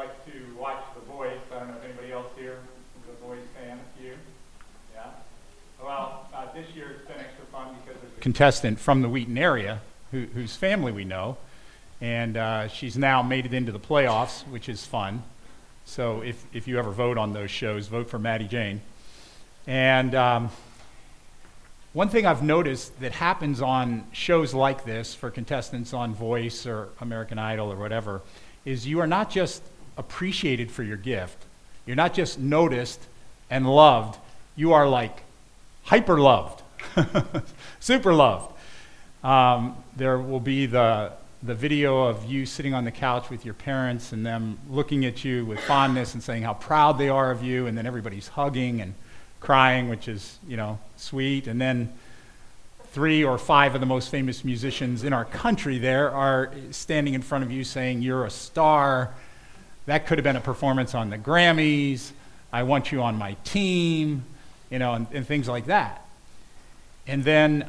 like to watch The Voice. I don't know if anybody else here is a Voice fan. A few? Yeah? Well, this year it's been extra fun because there's a contestant from the Wheaton area whose family we know, and she's now made it into the playoffs, which is fun. So if you ever vote on those shows, vote for Maddie Jane. And one thing I've noticed that happens on shows like this for contestants on Voice or American Idol or whatever is you are not just appreciated for your gift. You're not just noticed and loved. You are like hyper loved, super loved. There will be the video of you sitting on the couch with your parents and them looking at you with fondness and saying how proud they are of you, and then everybody's hugging and crying, which is, sweet. And then 3 or 5 of the most famous musicians in our country there are standing in front of you saying, "You're a star. That could have been a performance on the Grammys. I want you on my team," and things like that. And then,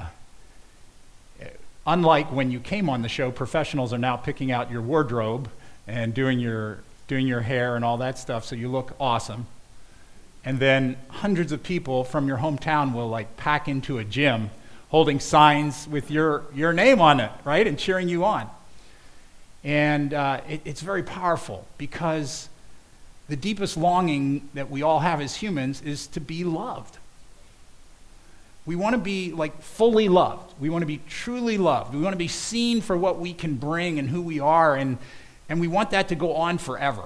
unlike when you came on the show, professionals are now picking out your wardrobe and doing your hair and all that stuff so you look awesome. And then hundreds of people from your hometown will pack into a gym holding signs with your name on it, right, and cheering you on. And it's very powerful because the deepest longing that we all have as humans is to be loved. We want to be fully loved. We want to be truly loved. We want to be seen for what we can bring and who we are, and we want that to go on forever.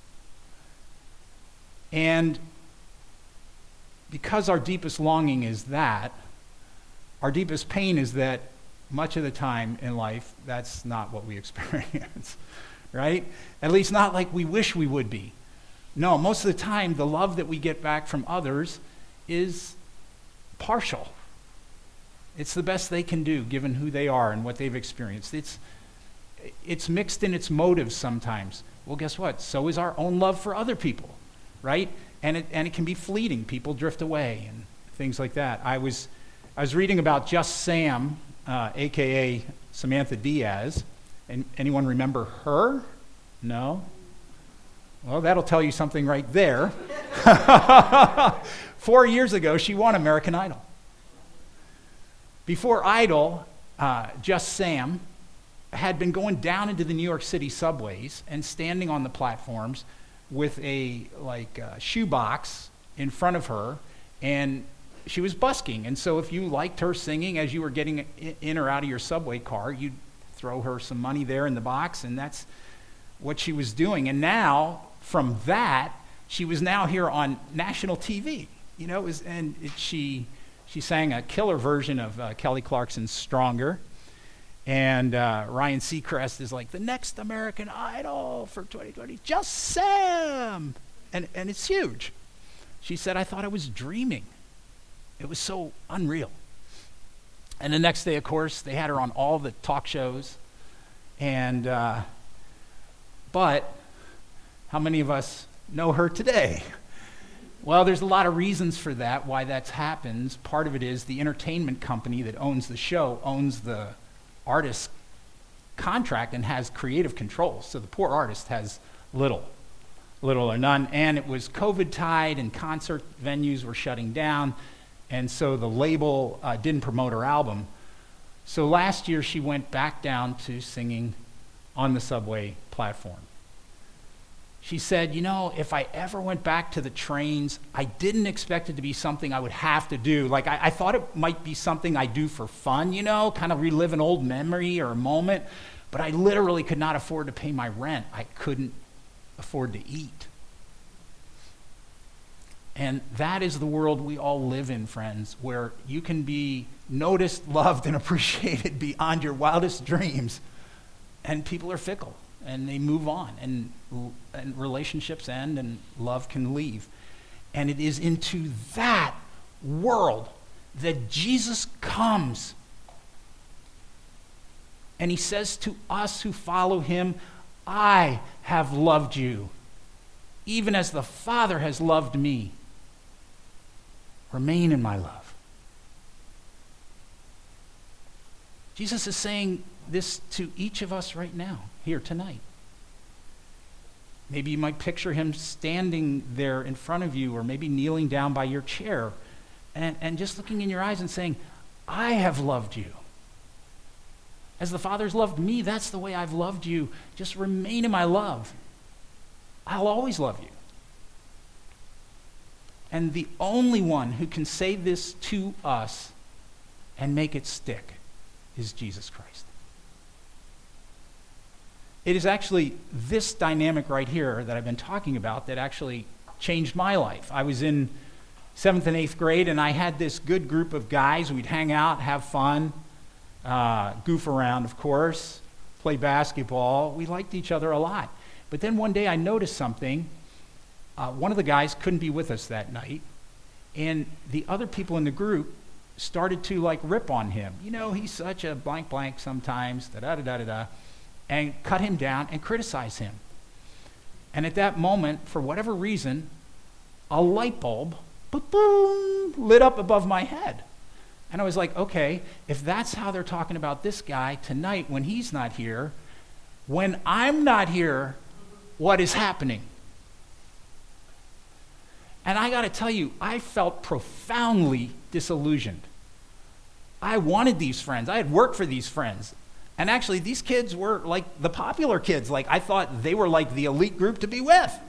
And because our deepest longing is that, our deepest pain is that much of the time in life, that's not what we experience, right? At least not like we wish we would be. No, most of the time, the love that we get back from others is partial. It's the best they can do, given who they are and what they've experienced. It's mixed in its motives sometimes. Well, guess what? So is our own love for other people, right? And it can be fleeting. People drift away and things like that. I was reading about Just Sam, a.k.a. Samantha Diaz. And anyone remember her? No? Well, that'll tell you something right there. 4 years ago, she won American Idol. Before Idol, Just Sam had been going down into the New York City subways and standing on the platforms with a shoebox in front of her, and she was busking. And so if you liked her singing as you were getting in or out of your subway car, you'd throw her some money there in the box, and that's what she was doing. And now, from that, she was now here on national TV. She sang a killer version of Kelly Clarkson's "Stronger." And Ryan Seacrest is like, the next American Idol for 2020, Just Sam. And it's huge. She said, "I thought I was dreaming. It was so unreal." And the next day, of course, they had her on all the talk shows. And but how many of us know her today? Well, there's a lot of reasons for that, why that happens. Part of it is the entertainment company that owns the show owns the artist's contract and has creative control. So the poor artist has little or none. And it was COVID tied and concert venues were shutting down. And so the label didn't promote her album. So last year she went back down to singing on the subway platform. She said, if I ever went back to the trains, I didn't expect it to be something I would have to do. I thought it might be something I do for fun, kind of relive an old memory or a moment, but I literally could not afford to pay my rent. I couldn't afford to eat. And that is the world we all live in, friends, where you can be noticed, loved, and appreciated beyond your wildest dreams, and people are fickle. And they move on, and relationships end, and love can leave. And it is into that world that Jesus comes. And he says to us who follow him, "I have loved you, even as the Father has loved me. Remain in my love." Jesus is saying this to each of us right now, here tonight. Maybe you might picture him standing there in front of you, or maybe kneeling down by your chair and just looking in your eyes and saying, I have loved you. As the Father's loved me, that's the way I've loved you. Just remain in my love. I'll always love you. And the only one who can say this to us and make it stick is Jesus Christ. It is actually this dynamic right here that I've been talking about that actually changed my life. I was in 7th and 8th grade, and I had this good group of guys. We'd hang out, have fun, goof around, of course, play basketball. We liked each other a lot. But then one day I noticed something. One of the guys couldn't be with us that night, and the other people in the group started to rip on him. He's such a blank blank sometimes, da-da-da-da-da-da, and cut him down and criticize him. And at that moment, for whatever reason, a light bulb boom, lit up above my head. And I was like, okay, if that's how they're talking about this guy tonight when he's not here, when I'm not here, what is happening? And I got to tell you, I felt profoundly disillusioned. I wanted these friends. I had worked for these friends. And actually, these kids were like the popular kids. I thought they were like the elite group to be with.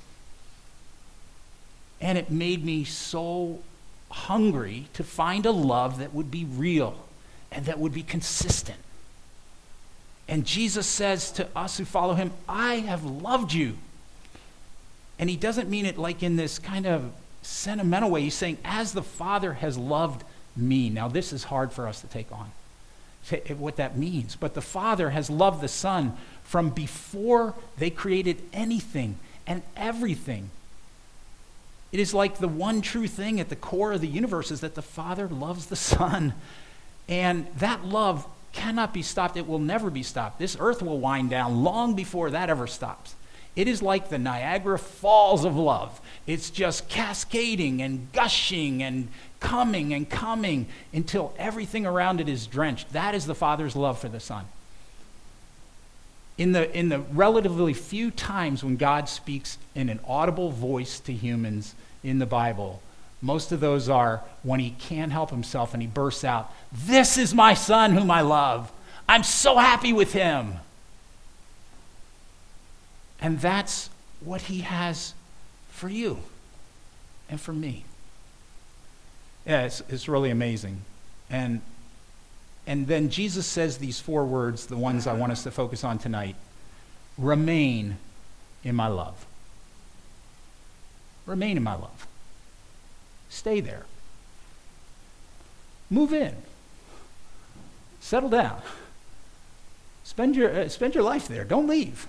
And it made me so hungry to find a love that would be real and that would be consistent. And Jesus says to us who follow him, I have loved you. And he doesn't mean it like in this kind of sentimental way. He's saying, as the Father has loved me. Now, this is hard for us to take on, what that means. But the Father has loved the Son from before they created anything and everything. It is like the one true thing at the core of the universe is that the Father loves the Son. And that love cannot be stopped. It will never be stopped. This earth will wind down long before that ever stops. It is like the Niagara Falls of love. It's just cascading and gushing and coming until everything around it is drenched. That is the Father's love for the Son. In the relatively few times when God speaks in an audible voice to humans in the Bible, most of those are when he can't help himself and he bursts out, "This is my Son whom I love. I'm so happy with him." And that's what he has for you and for me. Yeah, it's really amazing. And then Jesus says these 4 words, the ones I want us to focus on tonight. Remain in my love. Remain in my love. Stay there. Move in. Settle down. Spend your life there. Don't leave.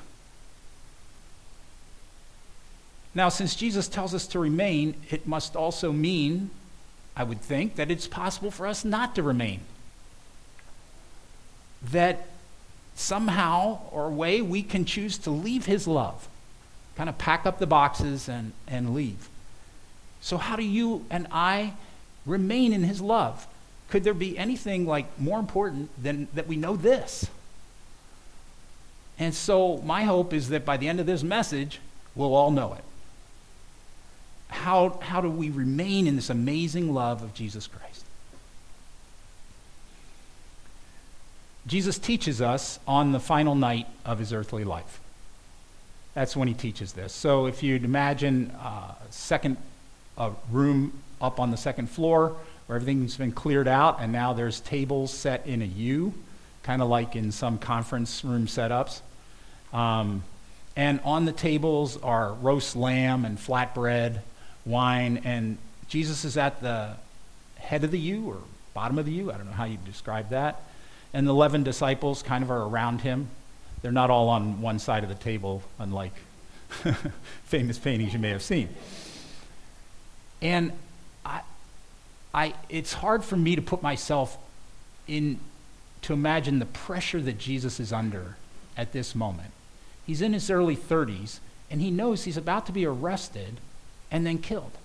Now, since Jesus tells us to remain, it must also mean, I would think, that it's possible for us not to remain. That somehow or way we can choose to leave his love, kind of pack up the boxes and leave. So how do you and I remain in his love? Could there be anything more important than that we know this? And so my hope is that by the end of this message, we'll all know it. How do we remain in this amazing love of Jesus Christ? Jesus teaches us on the final night of his earthly life. That's when he teaches this. So if you'd imagine a room up on the second floor where everything's been cleared out and now there's tables set in a U, kind of like in some conference room setups. And on the tables are roast lamb and flatbread, wine, and Jesus is at the head of the U or bottom of the U. I don't know how you describe that. And the 11 disciples kind of are around him. They're not all on one side of the table, unlike famous paintings you may have seen. And it's hard for me to put myself in, to imagine the pressure that Jesus is under at this moment. He's in his early 30s, and he knows he's about to be arrested and then killed.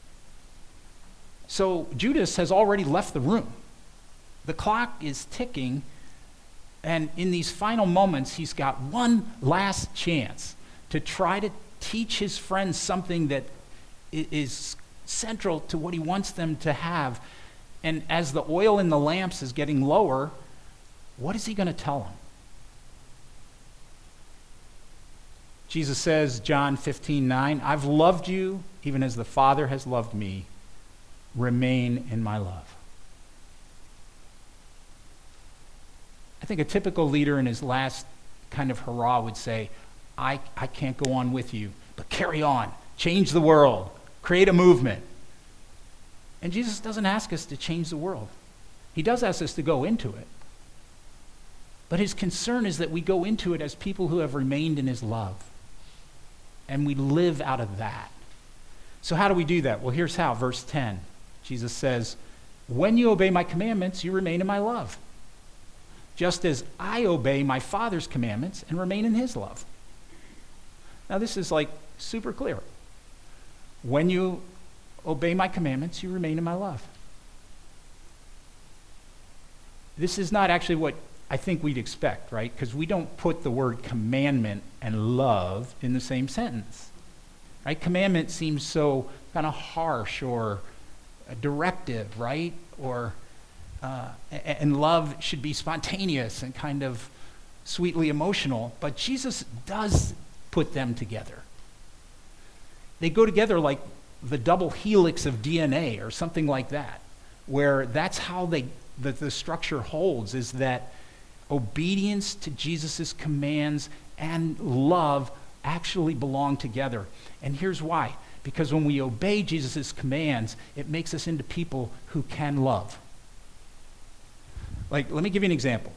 So Judas has already left the room. The clock is ticking, and in these final moments, he's got one last chance to try to teach his friends something that is central to what he wants them to have. And as the oil in the lamps is getting lower, what is he going to tell them? Jesus says, John 15:9, I've loved you even as the Father has loved me. Remain in my love. I think a typical leader in his last kind of hurrah would say, I can't go on with you, but carry on. Change the world. Create a movement. And Jesus doesn't ask us to change the world. He does ask us to go into it. But his concern is that we go into it as people who have remained in his love. And we live out of that. So how do we do that? Well, here's how. Verse 10. Jesus says, when you obey my commandments, you remain in my love. Just as I obey my Father's commandments and remain in his love. Now this is like super clear. When you obey my commandments, you remain in my love. This is not actually what I think we'd expect, right? Because we don't put the word commandment and love in the same sentence. Right? Commandment seems so kind of harsh or directive, right? Or and love should be spontaneous and kind of sweetly emotional. But Jesus does put them together. They go together like the double helix of DNA or something like that, where that's how the structure holds, is that obedience to Jesus' commands and love actually belong together. And here's why. Because when we obey Jesus' commands, it makes us into people who can love. Like, let me give you an example.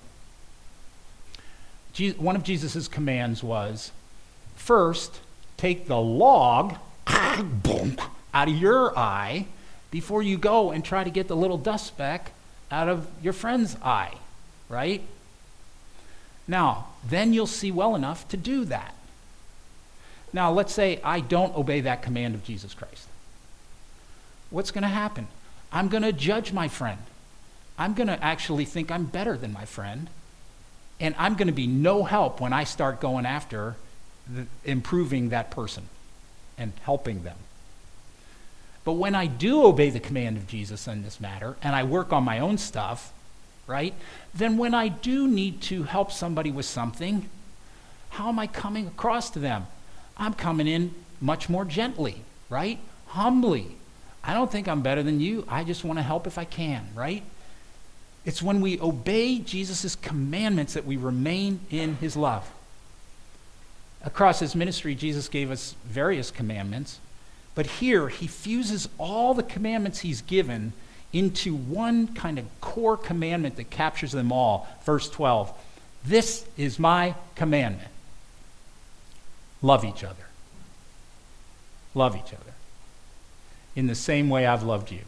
One of Jesus' commands was, first, take the log out of your eye before you go and try to get the little dust speck out of your friend's eye, right? Now, then you'll see well enough to do that. Now, let's say I don't obey that command of Jesus Christ. What's going to happen? I'm going to judge my friend. I'm going to actually think I'm better than my friend. And I'm going to be no help when I start going after improving that person and helping them. But when I do obey the command of Jesus in this matter, and I work on my own stuff, right, then when I do need to help somebody with something, how am I coming across to them? I'm coming in much more gently, right? Humbly. I don't think I'm better than you. I just want to help if I can, right? It's when we obey Jesus' commandments that we remain in his love. Across his ministry, Jesus gave us various commandments, but here he fuses all the commandments he's given into one kind of core commandment that captures them all. Verse 12, this is my commandment. Love each other. Love each other. In the same way I've loved you.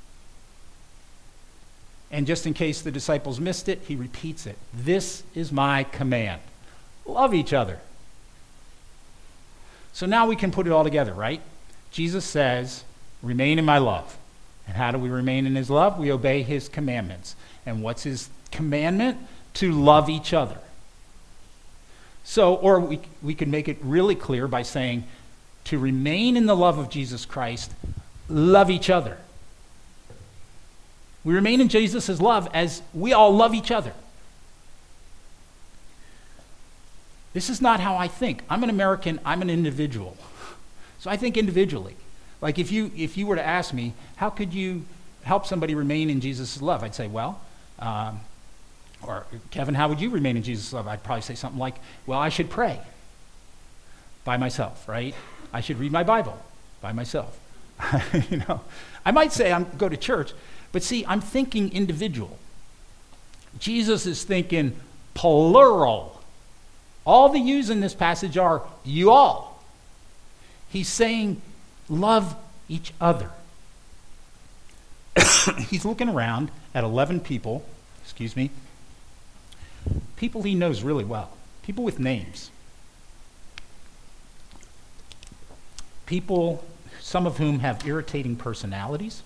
And just in case the disciples missed it, he repeats it. This is my command. Love each other. So now we can put it all together, right? Jesus says, remain in my love. And how do we remain in his love? We obey his commandments. And what's his commandment? To love each other. So, or we could make it really clear by saying, to remain in the love of Jesus Christ, love each other. We remain in Jesus' love as we all love each other. This is not how I think. I'm an American, I'm an individual. So I think individually. Like if you were to ask me, how could you help somebody remain in Jesus' love? I'd say, well, or Kevin, how would you remain in Jesus' love? I'd probably say something like, well, I should pray by myself, right? I should read my Bible by myself. I might say go to church, but see, I'm thinking individual. Jesus is thinking plural. All the yous in this passage are you all. He's saying, love each other. He's looking around at 11 people, people he knows really well, people with names. People, some of whom have irritating personalities.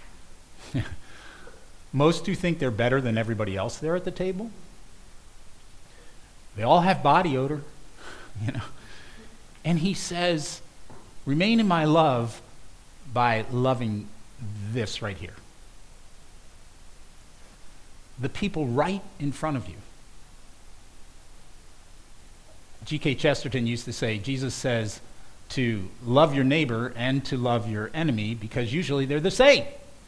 Most who think they're better than everybody else there at the table. They all have body odor, And he says, remain in my love by loving this right here. The people right in front of you. G.K. Chesterton used to say, Jesus says to love your neighbor and to love your enemy because usually they're the same.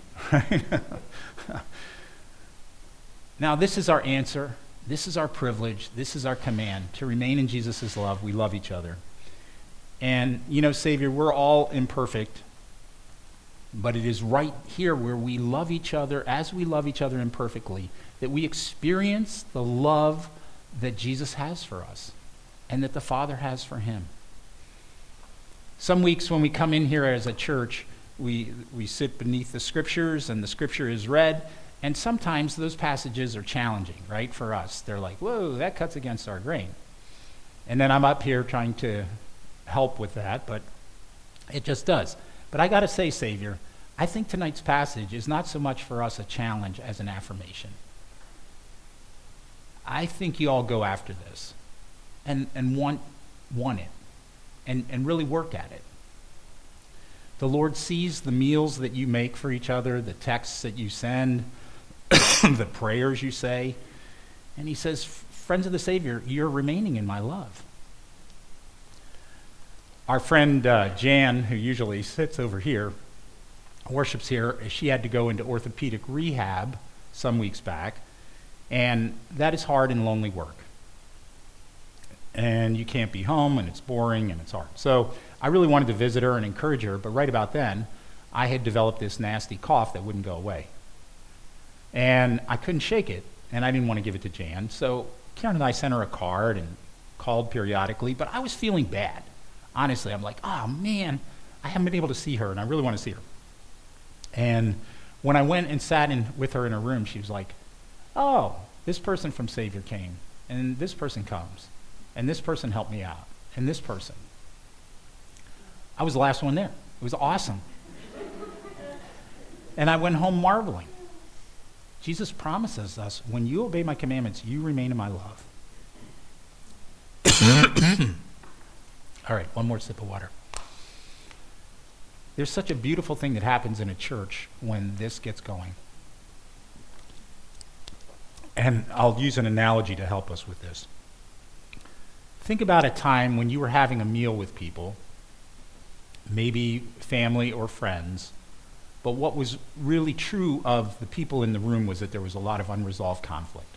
Now, this is our answer. This is our privilege. This is our command, to remain in Jesus' love. We love each other. And, Savior, we're all imperfect, but it is right here where we love each other as we love each other imperfectly, that we experience the love that Jesus has for us and that the Father has for him. Some weeks when we come in here as a church, we sit beneath the scriptures and the scripture is read, and sometimes those passages are challenging, right, for us. They're like, whoa, that cuts against our grain. And then I'm up here trying to help with that, but it just does. But I got to say, Savior, I think tonight's passage is not so much for us a challenge as an affirmation. I think you all go after this and want it and really work at it. The Lord sees the meals that you make for each other, the texts that you send, the prayers you say, and he says, friends of the Savior, you're remaining in my love. Our friend Jan, who usually sits over here, worships here, she had to go into orthopedic rehab some weeks back, and that is hard and lonely work. And you can't be home, and it's boring, and it's hard. So I really wanted to visit her and encourage her, but right about then, I had developed this nasty cough that wouldn't go away. And I couldn't shake it, and I didn't want to give it to Jan. So Karen and I sent her a card and called periodically, but I was feeling bad. Honestly, I'm like, oh man, I haven't been able to see her, and I really want to see her. And when I went and sat with her in her room, she was like, oh, this person from Savior came, and this person comes, and this person helped me out, and this person. I was the last one there. It was awesome. And I went home marveling. Jesus promises us, when you obey my commandments, you remain in my love. All right, one more sip of water. There's such a beautiful thing that happens in a church when this gets going. And I'll use an analogy to help us with this. Think about a time when you were having a meal with people, maybe family or friends, but what was really true of the people in the room was that there was a lot of unresolved conflict.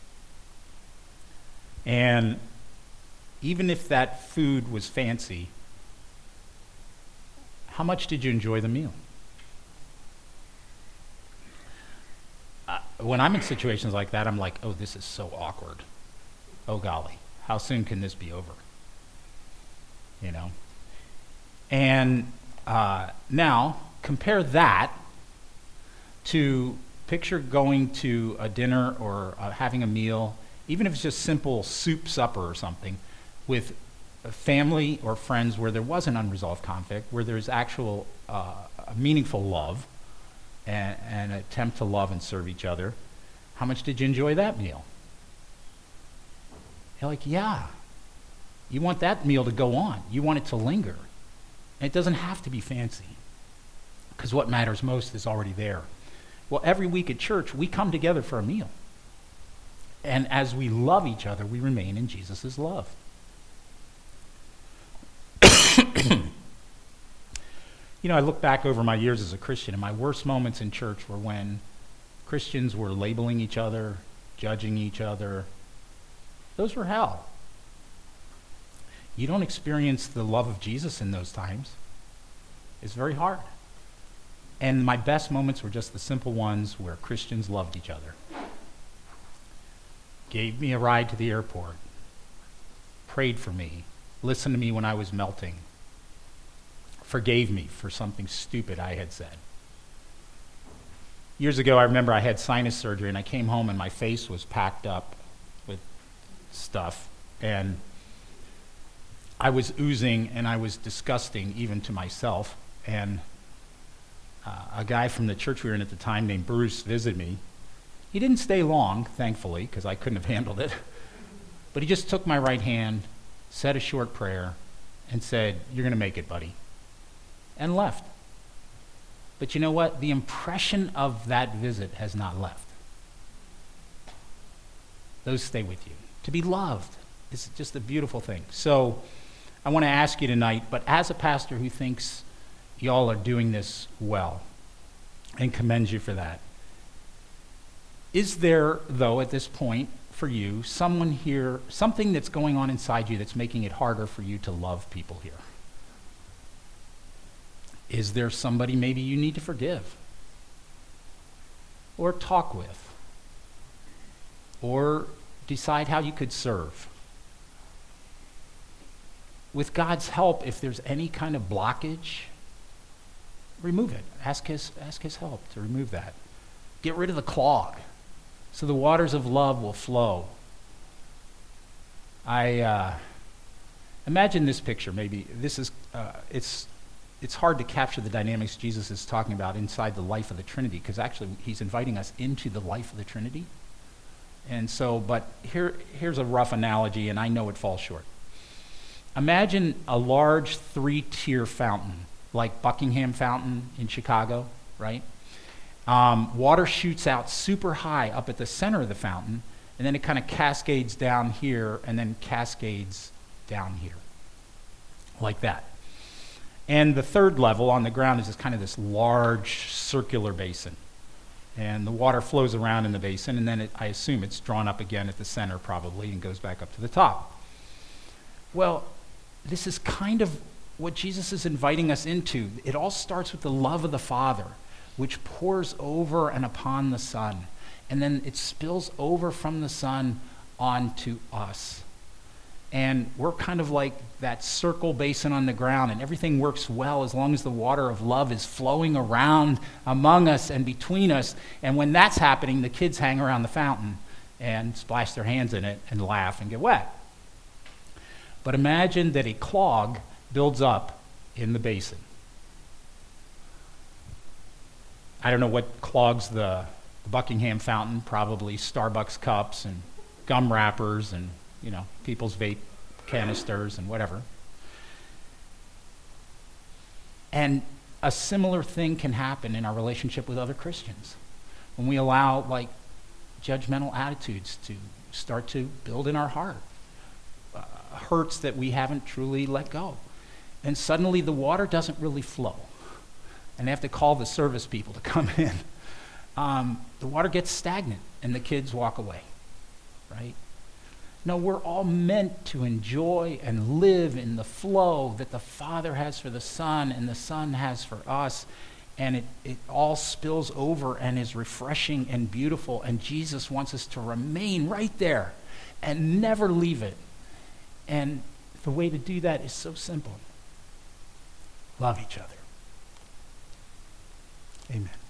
And even if that food was fancy, how much did you enjoy the meal? When I'm in situations like that, I'm like, oh, this is so awkward. Oh, golly, how soon can this be over? And now, compare that to picture going to a dinner or having a meal, even if it's just simple soup supper or something, with a family or friends where there was an unresolved conflict, where there's actual meaningful love and an attempt to love and serve each other. How much did you enjoy that meal? You're like, yeah. You want that meal to go on. You want it to linger. And it doesn't have to be fancy, because what matters most is already there. Well, every week at church, we come together for a meal. And as we love each other, we remain in Jesus' love. I look back over my years as a Christian, and my worst moments in church were when Christians were labeling each other, judging each other. Those were hell. You don't experience the love of Jesus in those times. It's very hard. And my best moments were just the simple ones where Christians loved each other. Gave me a ride to the airport, prayed for me, listened to me when I was melting, forgave me for something stupid I had said. Years ago, I remember I had sinus surgery, and I came home and my face was packed up with stuff, and I was oozing, and I was disgusting even to myself. And a guy from the church we were in at the time named Bruce visited me. He didn't stay long, thankfully, because I couldn't have handled it. But he just took my right hand, said a short prayer, and said, "You're going to make it, buddy," and left. But you know what? The impression of that visit has not left. Those stay with you. To be loved is just a beautiful thing. So I want to ask you tonight, but as a pastor who thinks y'all are doing this well and commends you for that, is there, though, at this point for you, someone here, something that's going on inside you that's making it harder for you to love people here? Is there somebody maybe you need to forgive or talk with or decide how you could serve? With God's help, if there's any kind of blockage, remove it. Ask his help to remove that. Get rid of the clog so the waters of love will flow. I imagine this picture. Maybe this is it's hard to capture the dynamics Jesus is talking about inside the life of the Trinity, because actually he's inviting us into the life of the Trinity. And so, but here's a rough analogy, and I know it falls short. Imagine a large 3-tier fountain, like Buckingham Fountain in Chicago, right? Water shoots out super high up at the center of the fountain, and then it kind of cascades down here, and then cascades down here, like that. And the third level on the ground is this large circular basin. And the water flows around in the basin, and then I assume it's drawn up again at the center probably and goes back up to the top. Well, this is kind of what Jesus is inviting us into. It all starts with the love of the Father, which pours over and upon the Son. And then it spills over from the Son onto us. And we're kind of like that circle basin on the ground, and everything works well as long as the water of love is flowing around among us and between us. And when that's happening, the kids hang around the fountain and splash their hands in it and laugh and get wet. But imagine that a clog builds up in the basin. I don't know what clogs the Buckingham Fountain, probably Starbucks cups and gum wrappers and people's vape canisters and whatever. And a similar thing can happen in our relationship with other Christians when we allow judgmental attitudes to start to build in our heart, hurts that we haven't truly let go. And suddenly the water doesn't really flow. And they have to call the service people to come in. The water gets stagnant and the kids walk away, right? No, we're all meant to enjoy and live in the flow that the Father has for the Son and the Son has for us. And it all spills over and is refreshing and beautiful. And Jesus wants us to remain right there and never leave it. And the way to do that is so simple. Love each other. Amen.